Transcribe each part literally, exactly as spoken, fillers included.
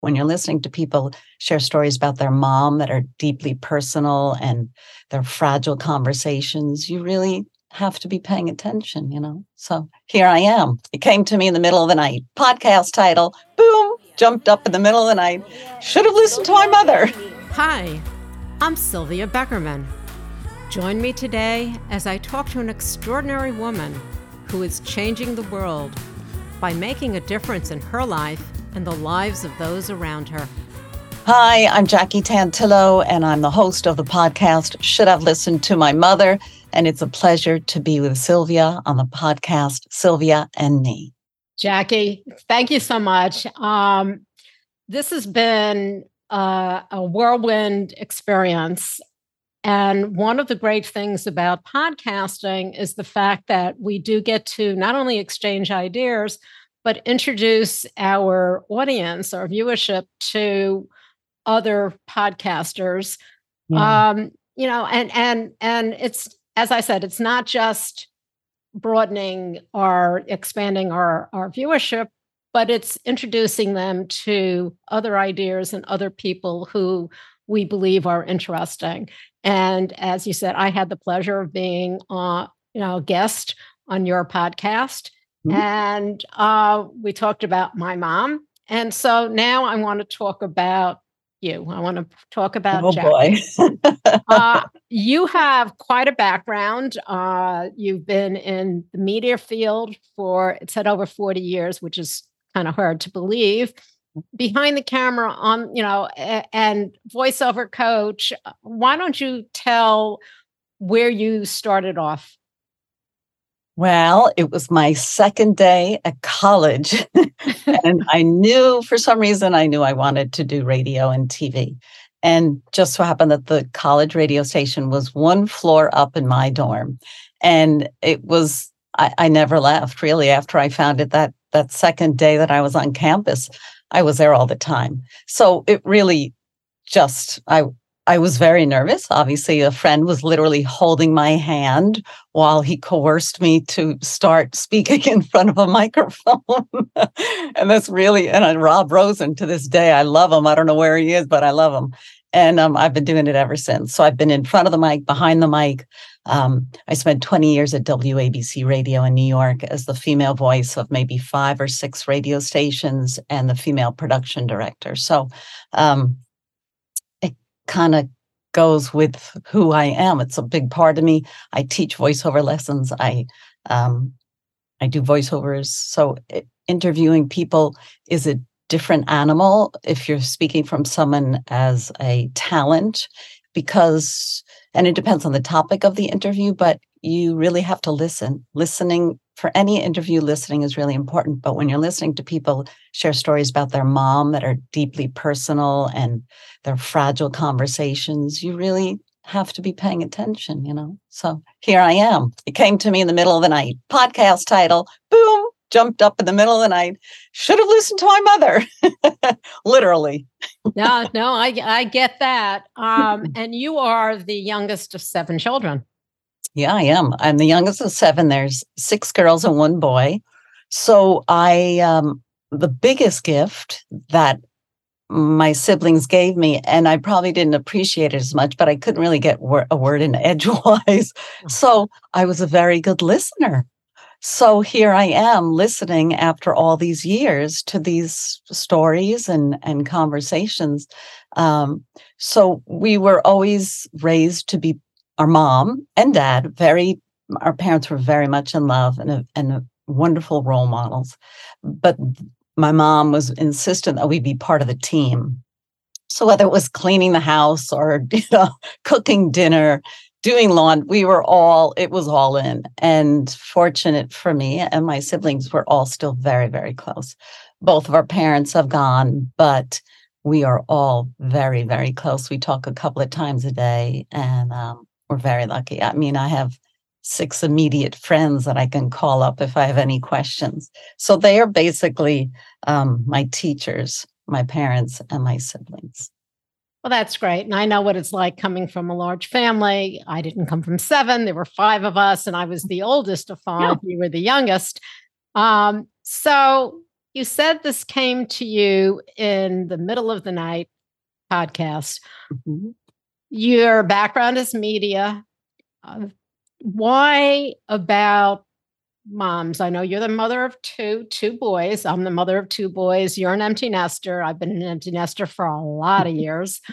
when you're listening to people share stories about their mom that are deeply personal and they're fragile conversations, you really have to be paying attention, you know? So here I am. It came to me in the middle of the night. Podcast title, boom, jumped up in the middle of the night. Should have listened to my mother. Hi, I'm Sylvia Beckerman. Join me today as I talk to an extraordinary woman who is changing the world by making a difference in her life and the lives of those around her. Hi, I'm Jackie Tantillo, and I'm the host of the podcast, Should Have Listened to My Mother. And it's a pleasure to be with Sylvia on the podcast, Sylvia and Me. Jackie, thank you so much. Um, this has been uh, a whirlwind experience. And one of the great things about podcasting is the fact that we do get to not only exchange ideas, but introduce our audience, our viewership to other podcasters. Yeah. Um, you know, and and and it's, as I said, it's not just broadening or expanding our, our viewership, but it's introducing them to other ideas and other people who we believe are interesting. And as you said, I had the pleasure of being, uh, you know, a guest on your podcast. Mm-hmm. And uh, we talked about my mom. And so now I want to talk about you. I want to talk about Oh, Jackie. boy. uh, you have quite a background. Uh, you've been in the media field for, it said over forty years, which is kind of hard to believe. Behind the camera on, you know, a, and voiceover coach. Why don't you tell where you started off? Well, it was my second day at college, and I knew, for some reason, I knew I wanted to do radio and T V. And just so happened that the college radio station was one floor up in my dorm. And it was, I, I never left, really, after I found it that, that second day that I was on campus. I was there all the time. So it really just, I I was very nervous. Obviously, a friend was literally holding my hand while he coerced me to start speaking in front of a microphone. And that's really, and uh, Rob Rosen, to this day, I love him. I don't know where he is, but I love him. And um, I've been doing it ever since. So I've been in front of the mic, behind the mic. Um, I spent twenty years at W A B C Radio in New York as the female voice of maybe five or six radio stations and the female production director. So um, it kind of goes with who I am. It's a big part of me. I teach voiceover lessons. I um, I do voiceovers. So it, interviewing people is a different animal if you're speaking from someone as a talent, because, and it depends on the topic of the interview, but you really have to listen. Listening for any interview, listening is really important. But when you're listening to people share stories about their mom that are deeply personal and they're fragile conversations, you really have to be paying attention, you know? So here I am. It came to me in the middle of the night. Podcast title, boom, jumped up in the middle of the night. Should have listened to my mother. Literally. no, no, I, I get that. Um, and you are the youngest of seven children. Yeah, I am. I'm the youngest of seven. There's six girls and one boy. So I, um, the biggest gift that my siblings gave me, and I probably didn't appreciate it as much, but I couldn't really get wor- a word in edgewise. So I was a very good listener. So here I am listening after all these years to these stories and, and conversations. Um, so we were always raised to be, our mom and dad, very, our parents were very much in love and, a, and a wonderful role models. But my mom was insistent that we be part of the team. So whether it was cleaning the house or, you know, cooking dinner, doing lawn, we were all, it was all in. And fortunate for me and my siblings, were all still very, very close. Both of our parents have gone, but we are all very, very close. We talk a couple of times a day, and um, we're very lucky. I mean, I have six immediate friends that I can call up if I have any questions. So they are basically um, my teachers, my parents, and my siblings. Well, that's great. And I know what it's like coming from a large family. I didn't come from seven. There were five of us, and I was the oldest of five. Yeah. You were the youngest. Um, so You said this came to you in the middle of the night podcast. Mm-hmm. Your background is media. Uh, why about moms? I know you're the mother of two, two boys. I'm the mother of two boys. You're an empty nester. I've been an empty nester for a lot of years.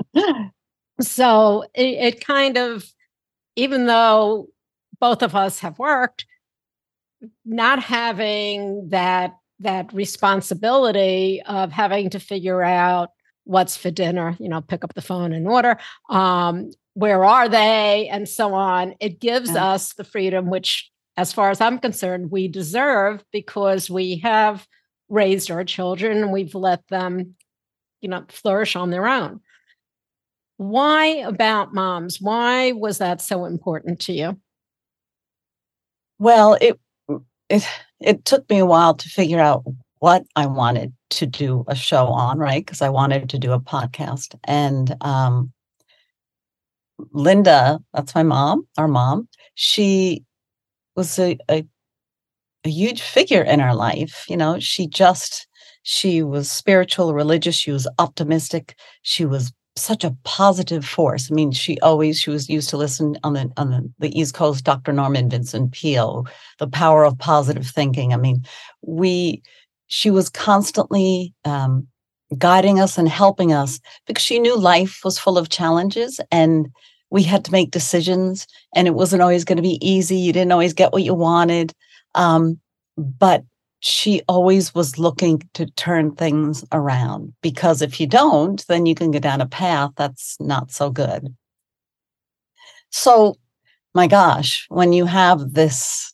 So it, it kind of, even though both of us have worked, not having that that responsibility of having to figure out what's for dinner, you know, pick up the phone and order, um, where are they, and so on. It gives yeah. us the freedom, which, as far as I'm concerned, we deserve, because we have raised our children and we've let them, you know, flourish on their own. Why about moms? Why was that so important to you? Well, it it it took me a while to figure out what I wanted to do a show on, right? Because I wanted to do a podcast. And um, Linda, that's my mom, our mom, she was a, a a huge figure in our life. You know, she just, she was spiritual, religious, she was optimistic, she was such a positive force. I mean, she always, she was used to listen on the on the, the East Coast, Doctor Norman Vincent Peale, The Power of Positive Thinking. I mean, we, she was constantly um, guiding us and helping us, because she knew life was full of challenges and we had to make decisions, and it wasn't always going to be easy. You didn't always get what you wanted. Um, but she always was looking to turn things around, because if you don't, then you can go down a path that's not so good. So, my gosh, when you have this,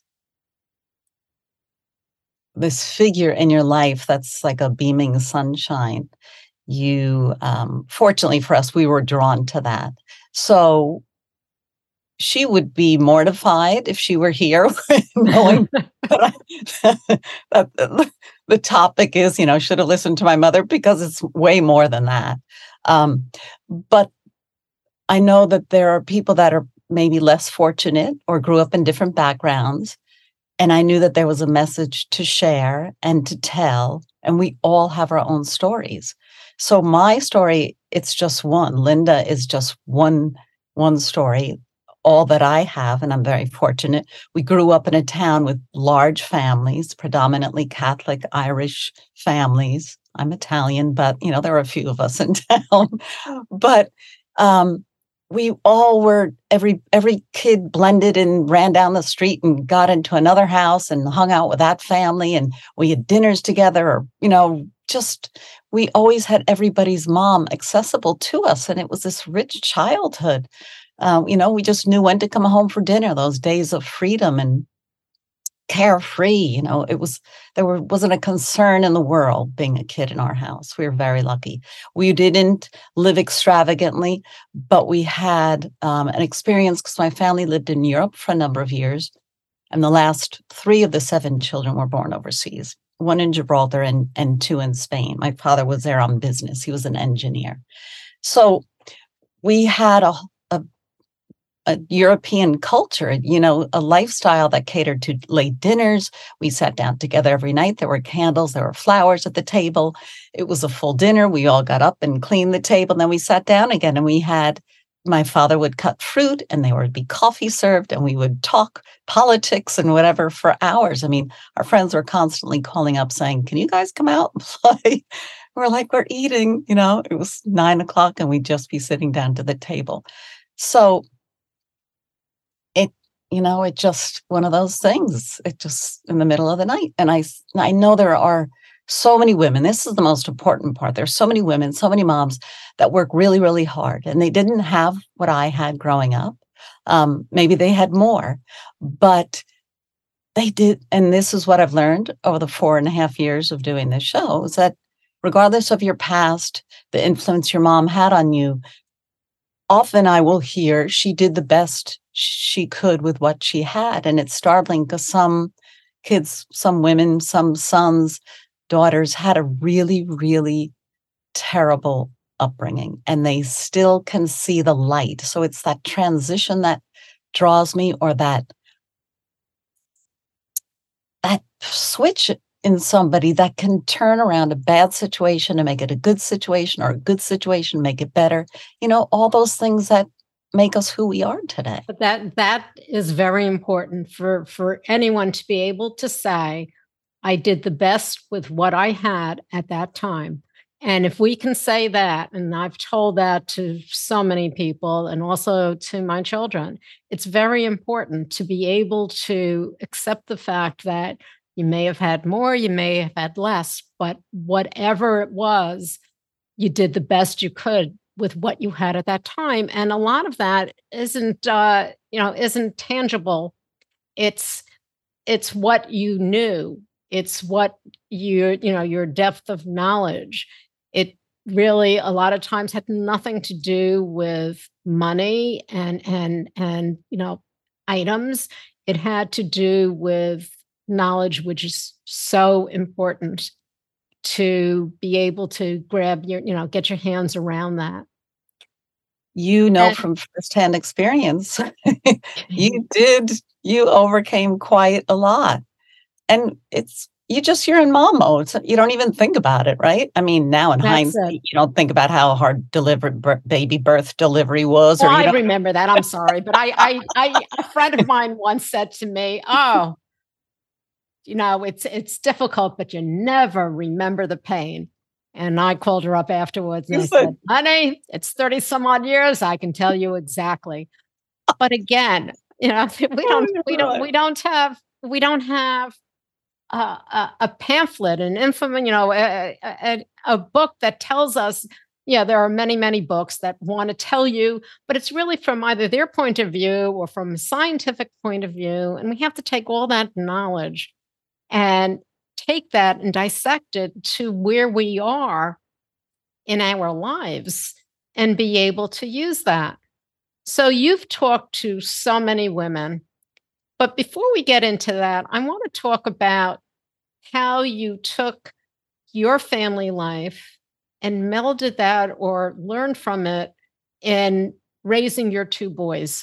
this figure in your life that's like a beaming sunshine, you, um, fortunately for us, we were drawn to that. So she would be mortified if she were here, knowing that, I, that the topic is, you know, should have listened to my mother, because it's way more than that. Um, but I know that there are people that are maybe less fortunate or grew up in different backgrounds. And I knew that there was a message to share and to tell, and we all have our own stories. So my story, it's just one. Linda is just one, one story. All that I have, and I'm very fortunate. We grew up in a town with large families, predominantly Catholic Irish families. I'm Italian, but you know, there were a few of us in town. But um, we all were, every every kid blended and ran down the street and got into another house and hung out with that family, and we had dinners together, or you know, just we always had everybody's mom accessible to us, and it was this rich childhood. Uh, you know, we just knew when to come home for dinner, those days of freedom and carefree. You know, it was, there were, wasn't a concern in the world being a kid in our house. We were very lucky. We didn't live extravagantly, but we had um, an experience, because my family lived in Europe for a number of years. And the last three of the seven children were born overseas, one in Gibraltar and, and two in Spain. My father was there on business. He was an engineer. So we had a a European culture, you know, a lifestyle that catered to late dinners. We sat down together every night. There were candles, there were flowers at the table. It was a full dinner. We all got up and cleaned the table. And then we sat down again, and we had, my father would cut fruit, and there would be coffee served, and we would talk politics and whatever for hours. I mean, our friends were constantly calling up saying, can you guys come out and play? We're like, we're eating, you know, it was nine o'clock and we'd just be sitting down to the table. So you know, it just one of those things. It just in the middle of the night. And I, I know there are so many women. This is the most important part. There's so many women, so many moms that work really, really hard. And they didn't have what I had growing up. Um, maybe they had more, but they did. And this is what I've learned over the four and a half years of doing this show, is that regardless of your past, the influence your mom had on you, often I will hear she did the best she could with what she had. And it's startling, because some kids, some women, some sons, daughters had a really, really terrible upbringing, and they still can see the light. So it's that transition that draws me, or that that switch in somebody that can turn around a bad situation and make it a good situation, or a good situation, make it better. You know, all those things that make us who we are today. But that that is very important for, for anyone to be able to say, I did the best with what I had at that time. And if we can say that, and I've told that to so many people and also to my children, it's very important to be able to accept the fact that you may have had more, you may have had less, but whatever it was, you did the best you could with what you had at that time. And a lot of that isn't, uh, you know, isn't tangible. It's it's what you knew. It's what you, you know, your depth of knowledge. It really, a lot of times, had nothing to do with money and and and you know, items. It had to do with knowledge, which is so important to be able to grab your, you know, get your hands around that. You know, And from firsthand experience, you did, you overcame quite a lot. And it's, you just, you're in mom mode. So you don't even think about it, right? I mean, now in that's hindsight, it. you don't think about how hard delivered bir- baby birth delivery was, Well, or you I know, remember that. I'm sorry, but I, I, I, a friend of mine once said to me, "Oh, you know, it's it's difficult, but you never remember the pain." And I called her up afterwards and you I said, said, "Honey, it's thirty some odd years. I can tell you exactly." But again, you know, we oh, don't, we you're don't, right. we don't have, we don't have a, a, a pamphlet, an infamy, you know, a, a, a book that tells us, yeah, there are many, many books that want to tell you, but it's really from either their point of view or from a scientific point of view. And we have to take all that knowledge and take that and dissect it to where we are in our lives and be able to use that. So you've talked to so many women, but before we get into that, I want to talk about how you took your family life and melded that or learned from it in raising your two boys.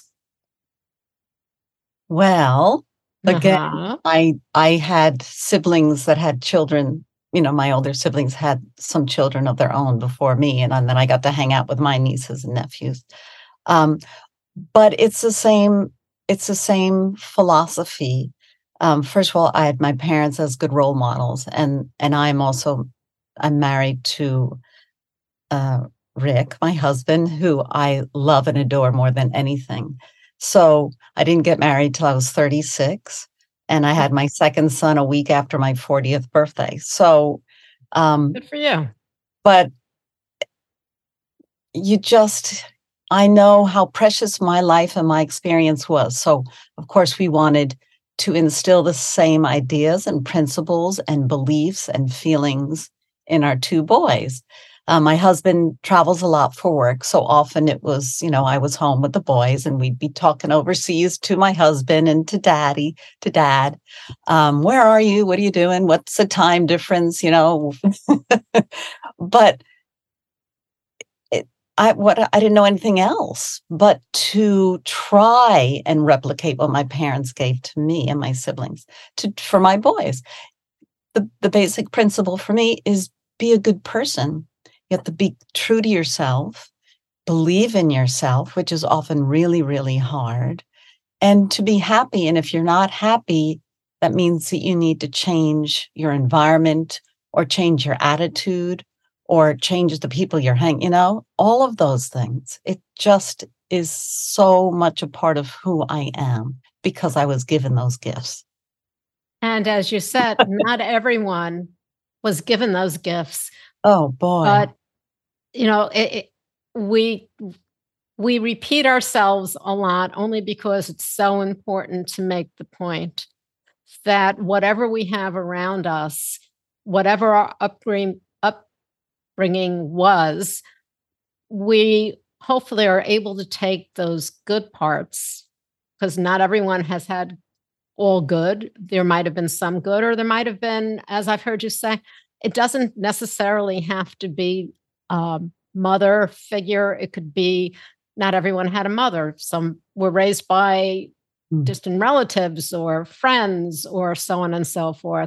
Well, again, Uh-huh. I I had siblings that had children. You know, my older siblings had some children of their own before me, and, and then I got to hang out with my nieces and nephews. Um, but it's the same. It's the same philosophy. Um, first of all, I had my parents as good role models, and and I'm also I'm married to uh, Rick, my husband, who I love and adore more than anything. So I didn't get married till I was thirty-six, and I had my second son a week after my fortieth birthday. So, um, Good for you. but you just, I know how precious my life and my experience was. So, of course, we wanted to instill the same ideas and principles and beliefs and feelings in our two boys. Uh, my husband travels a lot for work. So often it was, you know, I was home with the boys and we'd be talking overseas to my husband and to daddy, to dad. Um, where are you? What are you doing? What's the time difference? You know, but it, I what I didn't know anything else but to try and replicate what my parents gave to me and my siblings to for my boys. The the basic principle for me is be a good person. You have to be true to yourself, believe in yourself, which is often really, really hard, and to be happy. And if you're not happy, that means that you need to change your environment or change your attitude or change the people you're hanging, you know, all of those things. It just is so much a part of who I am because I was given those gifts. And as you said, not everyone was given those gifts, Oh boy. but you know, it, it, we we repeat ourselves a lot only because it's so important to make the point that whatever we have around us, whatever our upbringing upbringing was, we hopefully are able to take those good parts because not everyone has had all good. There might have been some good, or there might have been, as I've heard you say, it doesn't necessarily have to be a mother figure. It could be not everyone had a mother. Some were raised by Mm. distant relatives or friends or so on and so forth.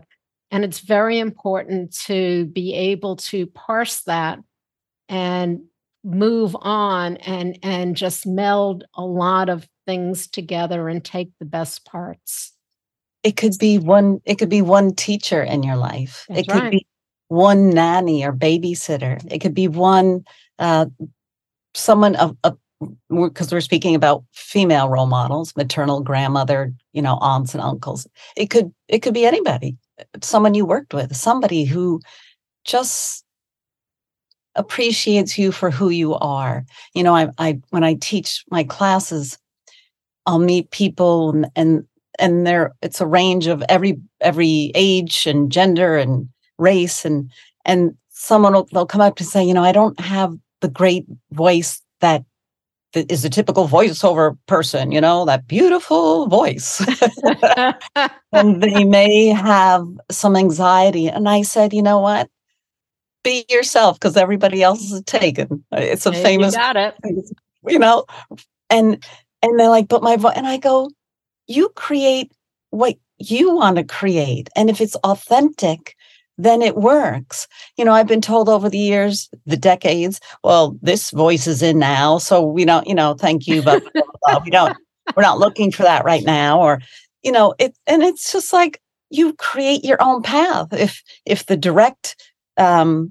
And it's very important to be able to parse that and move on and, and just meld a lot of things together and take the best parts. It could be one, it could be one teacher in your life. That's it could right. be one nanny or babysitter. It could be one, uh, someone of, of because we're speaking about female role models, maternal grandmother, you know, aunts and uncles. It could, it could be anybody, someone you worked with, somebody who just appreciates you for who you are. You know, I, I when I teach my classes, I'll meet people and, and and there it's a range of every every age and gender and race, and and someone will they'll come up to say, you know, I don't have the great voice that, that is a typical voiceover person, you know, that beautiful voice. And they may have some anxiety. And I said, you know what? Be yourself, because everybody else is taken. It's a Hey, famous, you got it. you know, and and they're like, but my voice, and I go, you create what you want to create, and if it's authentic, then it works. You know, I've been told over the years, the decades, well, this voice is in now, so we don't, you know, thank you, but we don't, we're not looking for that right now, or you know, it, and it's just like you create your own path. If if the direct um,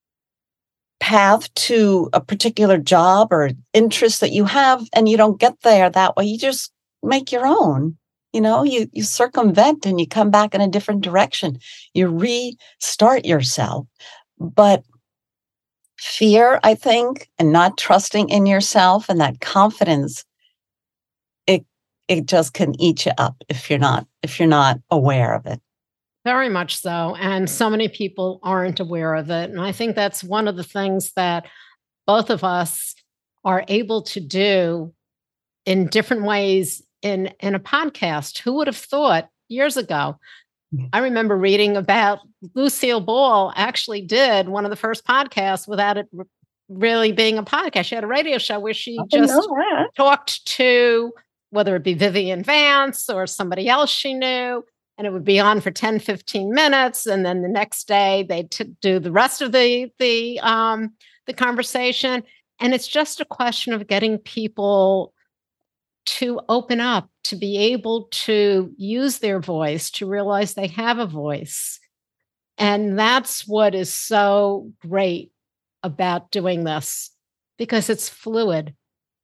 path to a particular job or interest that you have, and you don't get there that way, you just make your own. You know, you you circumvent and you come back in a different direction. You restart yourself. But fear, I think, and not trusting in yourself and that confidence, it it just can eat you up if you're not if you're not aware of it. Very much so. And so many people aren't aware of it. And I think that's one of the things that both of us are able to do in different ways in, in a podcast. Who would have thought years ago? I remember reading about Lucille Ball actually did one of the first podcasts without it r- really being a podcast. She had a radio show where she I just know that. talked to, whether it be Vivian Vance or somebody else she knew, and it would be on for ten, fifteen minutes. And then the next day they'd t- do the rest of the, the, um, the conversation. And it's just a question of getting people to open up, to be able to use their voice, to realize they have a voice. And that's what is so great about doing this, because it's fluid.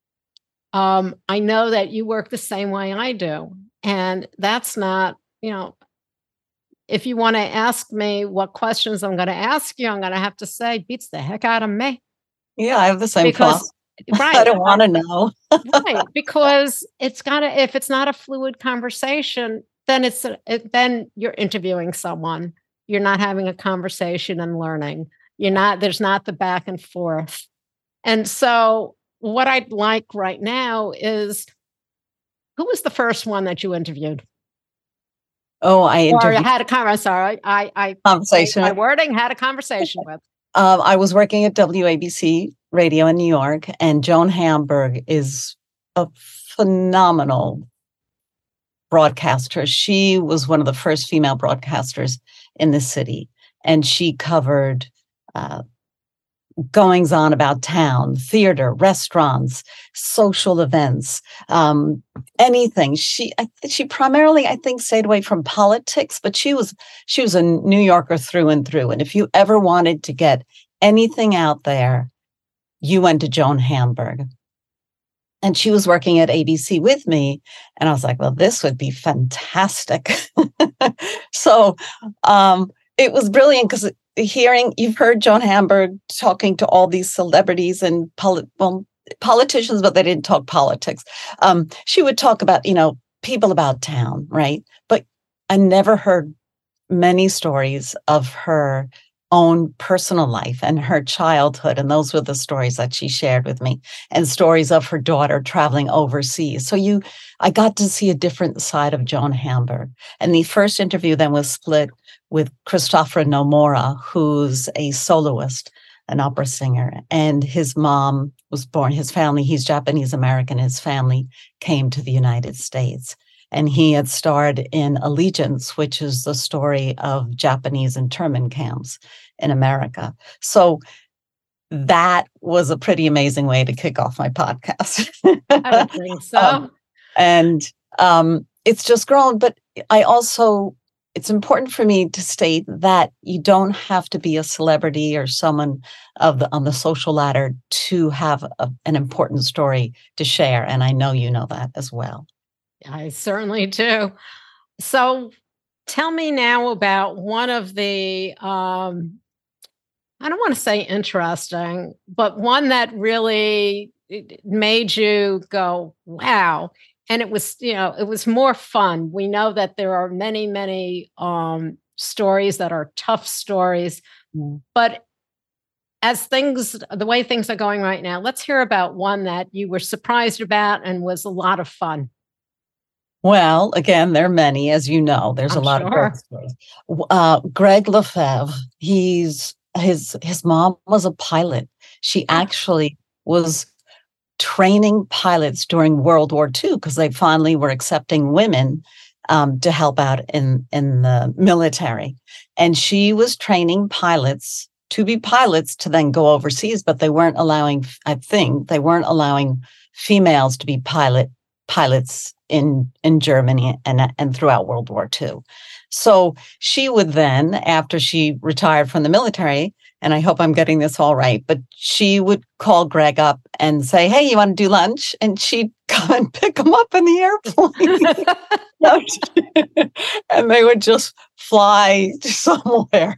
Um, I know that you work the same way I do. And that's not, you know, if you want to ask me what questions I'm going to ask you, I'm going to have to say, beats the heck out of me. Yeah, I have the same Because, thought. right. I don't want to know. Right. Because it's got to, if it's not a fluid conversation, then it's, a, it, then you're interviewing someone. You're not having a conversation and learning. You're not, there's not the back and forth. And so what I'd like right now is, who was the first one that you interviewed? Oh, I interviewed. Or had a conversation. Sorry, I, I, conversation. My wording had a conversation with. Um, I was working at W A B C Radio in New York, and Joan Hamburg is a phenomenal broadcaster. She was one of the first female broadcasters in the city, and she covered uh, goings on about town, theater, restaurants, social events, um, anything. She I, she primarily, I think, stayed away from politics, but she was she was a New Yorker through and through. And if you ever wanted to get anything out there, you went to Joan Hamburg. And she was working at A B C with me. And I was like, well, this would be fantastic. So um, it was brilliant, because hearing, you've heard Joan Hamburg talking to all these celebrities and poli- well, politicians, but they didn't talk politics. Um, she would talk about, you know, people about town, right? But I never heard many stories of her own personal life and her childhood. And those were the stories that she shared with me, and stories of her daughter traveling overseas. So you, I got to see a different side of Joan Hamburg. And the first interview then was split with Christopher Nomura, who's a soloist, an opera singer. And his mom was born, his family, he's Japanese American, his family came to the United States. and he had starred in Allegiance, which is the story of Japanese internment camps in America. So that was a pretty amazing way to kick off my podcast. I would think so. um, and um, it's just grown. But I also, it's important for me to state that you don't have to be a celebrity or someone of the, on the social ladder to have a, an important story to share. And I know you know that as well. I certainly do. So tell me now about one of the, um, I don't want to say interesting, but one that really made you go, wow. And it was, you know, it was more fun. We know that there are many, many um, stories that are tough stories, mm. but as things, the way things are going right now, let's hear about one that you were surprised about and was a lot of fun. Well, again, there are many, as you know. There's I'm a lot sure. of great stories. Uh, Greg Lefebvre, he's his his mom was a pilot. She actually was training pilots during World War Two because they finally were accepting women um, to help out in in the military, and she was training pilots to be pilots to then go overseas, but they weren't allowing. I think they weren't allowing females to be pilot pilots in in Germany and and throughout World War Two. So she would then, after she retired from the military, and I hope I'm getting this all right, but she would call Greg up and say, "Hey, you want to do lunch?" And she'd come and pick him up in the airplane. And they would just fly somewhere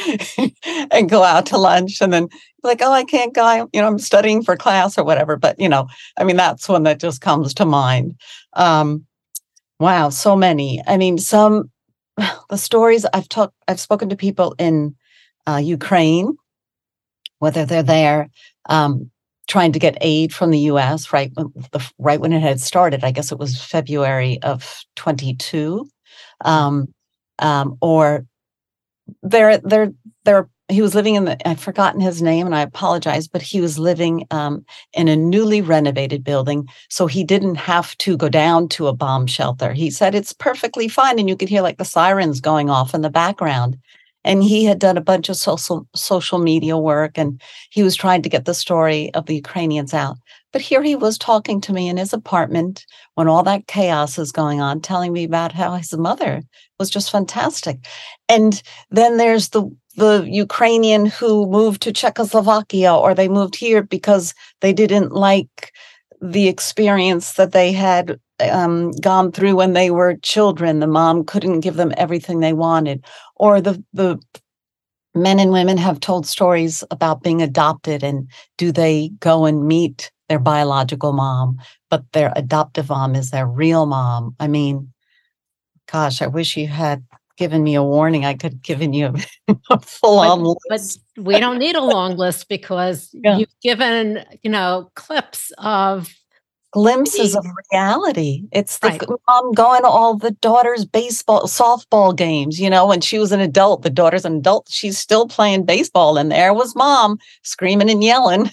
and go out to lunch. And then like, oh, I can't go, you know, I'm studying for class or whatever. But, you know, I mean, that's one that just comes to mind. Um, wow, so many. I mean, some, the stories I've talked, I've spoken to people in uh, Ukraine, whether they're there um, trying to get aid from the U S, right, the, right when it had started. I guess it was February of twenty-two. Um, um, or they're, they're, they're, he was living in the, I've forgotten his name and I apologize, but he was living um, in a newly renovated building. So he didn't have to go down to a bomb shelter. He said it's perfectly fine. And you could hear like the sirens going off in the background. And he had done a bunch of social social media work and he was trying to get the story of the Ukrainians out. But here he was talking to me in his apartment when all that chaos is going on, telling me about how his mother was just fantastic. And then there's the the Ukrainian who moved to Czechoslovakia, or they moved here because they didn't like the experience that they had um, gone through when they were children. The mom couldn't give them everything they wanted. Or the, the men and women have told stories about being adopted, and do they go and meet their biological mom, but their adoptive mom is their real mom. I mean, gosh, I wish you had given me a warning. I could have given you a full-on but, list. But we don't need a long list because yeah. you've given, you know, clips of glimpses the, of reality. It's the right. mom going to all the daughter's baseball, softball games. You know, when she was an adult, the daughter's an adult, she's still playing baseball, and there was mom screaming and yelling.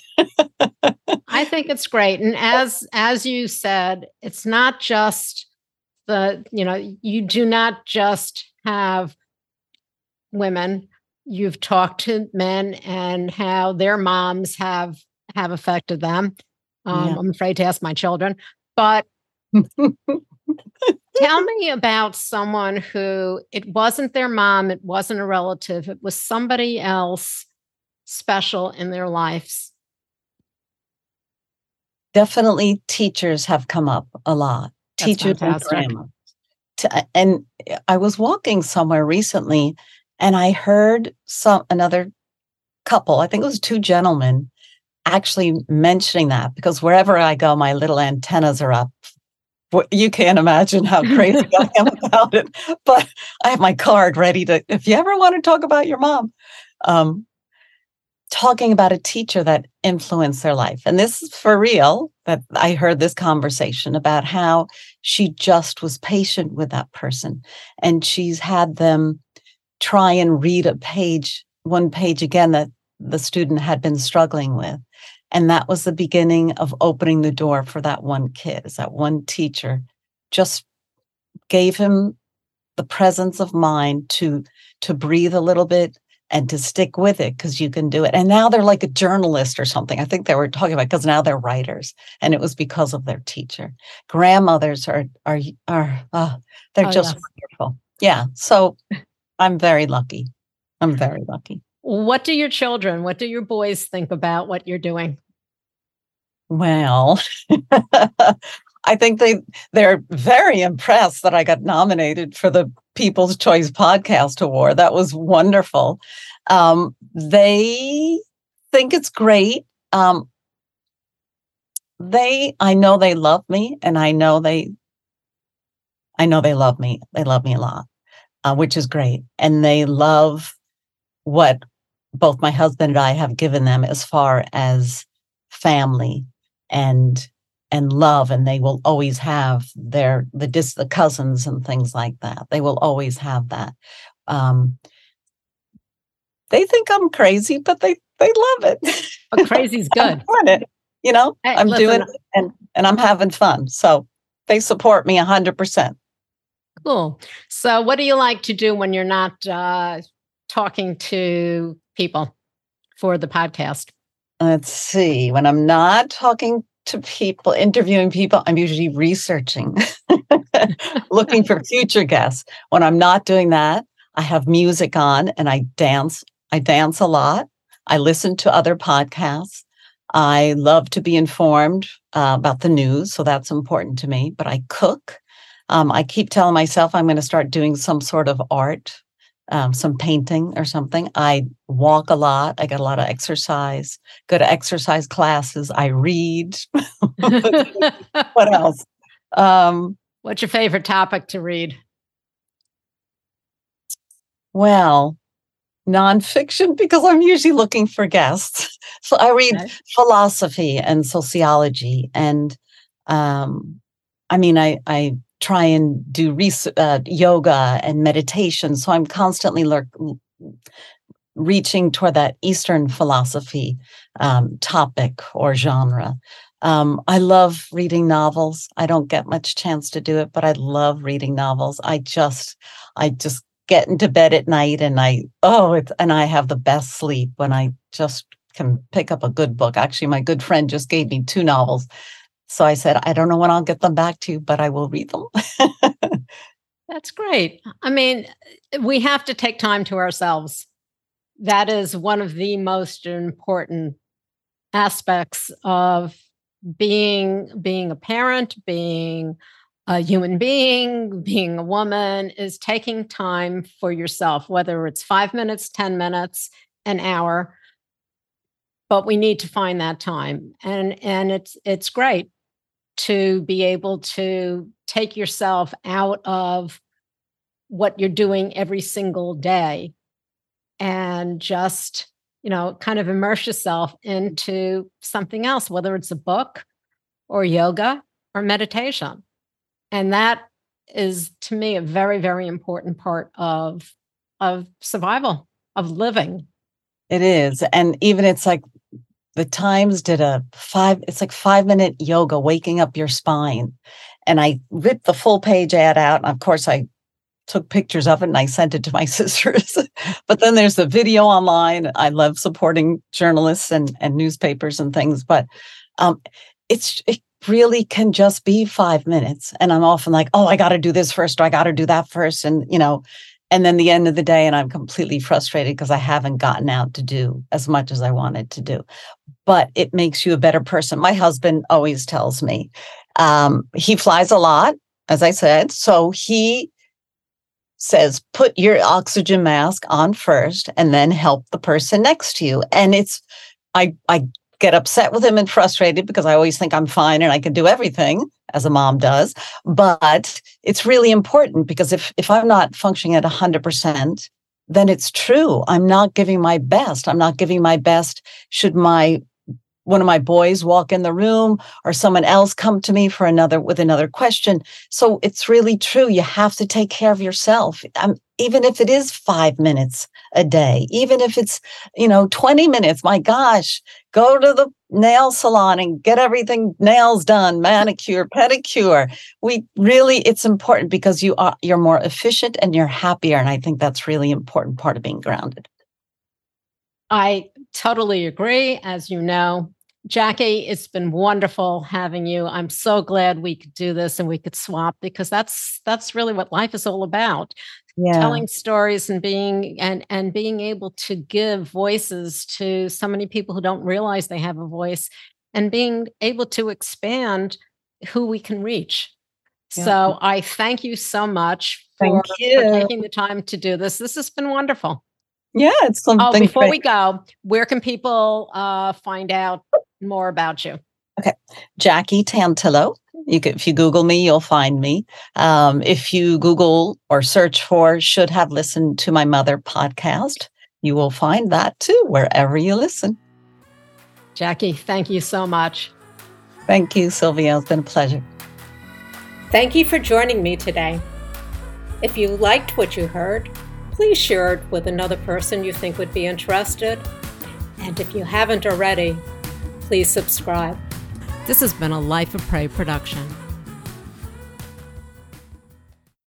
I think it's great. And as as you said, it's not just the, you know, you do not just have women. You've talked to men and how their moms have have affected them. Um, yeah. I'm afraid to ask my children, but tell me about someone who it wasn't their mom, it wasn't a relative, it was somebody else special in their lives. Definitely teachers have come up a lot. That's teachers fantastic. and grandma. And I was walking somewhere recently and I heard some another couple, I think it was two gentlemen, actually mentioning that, because wherever I go, my little antennas are up. You can't imagine how crazy I am about it, but I have my card ready to, if you ever want to talk about your mom, um, talking about a teacher that influenced their life. And this is for real, that I heard this conversation about how she just was patient with that person. And she's had them try and read a page, one page again, that the student had been struggling with. And that was the beginning of opening the door for that one kid, is that one teacher just gave him the presence of mind to to breathe a little bit and to stick with it, because you can do it. And now they're like a journalist or something. I think they were talking about, because now they're writers, and it was because of their teacher. Grandmothers are are are uh, they're Oh, just yes. wonderful. Yeah. So I'm very lucky. I'm very lucky. What do your children, what do your boys think about what you're doing? Well, I think they they're very impressed that I got nominated for the People's Choice Podcast Award. That was wonderful. Um, they think it's great. Um, they, I know they love me, and I know they, I know they love me. They love me a lot, uh, which is great, and they love what both my husband and I have given them as far as family and and love, and they will always have their the dis the cousins and things like that. They will always have that. Um, they think I'm crazy, but they they love it. Oh, crazy's good. I'm doing it, you know. Hey, I'm listen, doing it, and and I'm having fun. So they support me a hundred percent. Cool. So, what do you like to do when you're not uh, talking to people for the podcast? Let's see. When I'm not talking to people, interviewing people, I'm usually researching, looking for future guests. When I'm not doing that, I have music on and I dance. I dance a lot. I listen to other podcasts. I love to be informed uh, about the news, so that's important to me. But I cook. Um, I keep telling myself I'm going to start doing some sort of art, um, some painting or something. I walk a lot. I get a lot of exercise, go to exercise classes. I read. What else? Um, What's your favorite topic to read? Well, nonfiction, because I'm usually looking for guests. So I read okay. philosophy and sociology. And um, I mean, I, I try and do res- uh, yoga and meditation. So I'm constantly lurk- reaching toward that Eastern philosophy um, topic or genre. Um, I love reading novels. I don't get much chance to do it, but I love reading novels. I just, I just get into bed at night and I, oh, it's, and I have the best sleep when I just can pick up a good book. Actually, my good friend just gave me two novels. So I said, I don't know when I'll get them back to you, but I will read them. That's great. I mean, we have to take time to ourselves. That is one of the most important aspects of being being a parent, being a human being, being a woman, is taking time for yourself, whether it's five minutes, ten minutes, an hour. But we need to find that time. And, and it's it's great to be able to take yourself out of what you're doing every single day and just, you know, kind of immerse yourself into something else, whether it's a book or yoga or meditation. And that is, to me, a very, very important part of, of survival, of living. It is. And even it's like the Times did a five, it's like five minute yoga, waking up your spine. And I ripped the full page ad out. And of course, I took pictures of it and I sent it to my sisters. But then there's the video online. I love supporting journalists and, and newspapers and things. But um, it's it really can just be five minutes. And I'm often like, oh, I got to do this first, or I got to do that first. And, you know, and then the end of the day, and I'm completely frustrated because I haven't gotten out to do as much as I wanted to do. But it makes you a better person. My husband always tells me, um, he flies a lot, as I said. So he says, put your oxygen mask on first and then help the person next to you. And it's, I, I get upset with him and frustrated because I always think I'm fine and I can do everything, as a mom does. But it's really important because if, if I'm not functioning at one hundred percent, then it's true. I'm not giving my best. I'm not giving my best should my one of my boys walk in the room or someone else come to me for another with another question. So it's really true. You have to take care of yourself. Um, even if it is five minutes a day, even if it's, you know, twenty minutes, my gosh, go to the nail salon and get everything, nails done, manicure, pedicure. We really, it's important because you are, you're more efficient and you're happier. And I think that's really important part of being grounded. I totally agree. As you know, Jackie, it's been wonderful having you. I'm so glad we could do this and we could swap, because that's that's really what life is all about. Yeah. Telling stories and being and and being able to give voices to so many people who don't realize they have a voice, and being able to expand who we can reach. Yeah. So I thank you so much for, thank you. for taking the time to do this. This has been wonderful. Yeah, it's something. Oh, before great. we go, where can people uh, find out more about you? Okay, Jackie Tantillo. You can, if you Google me, you'll find me. Um, if you Google or search for "Should Have Listened to My Mother" podcast, you will find that too, wherever you listen. Jackie, thank you so much. Thank you, Sylvia. It's been a pleasure. Thank you for joining me today. If you liked what you heard, please share it with another person you think would be interested. And if you haven't already, please subscribe. This has been a Life of Prey production.